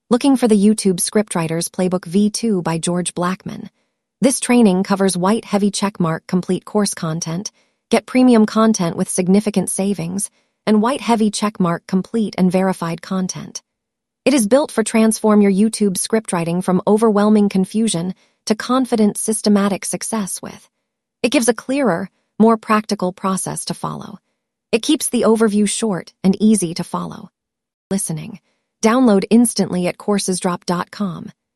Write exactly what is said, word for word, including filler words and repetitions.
Looking for the YouTube Scriptwriters Playbook V two by George Blackman. This training covers white heavy checkmark complete course content, get premium content with significant savings, and white heavy checkmark complete and verified content. It is built for transform your YouTube scriptwriting from overwhelming confusion to confident systematic success with. It gives a clearer, more practical process to follow. It keeps the overview short and easy to follow. Listening. Download instantly at coursesdrop dot com.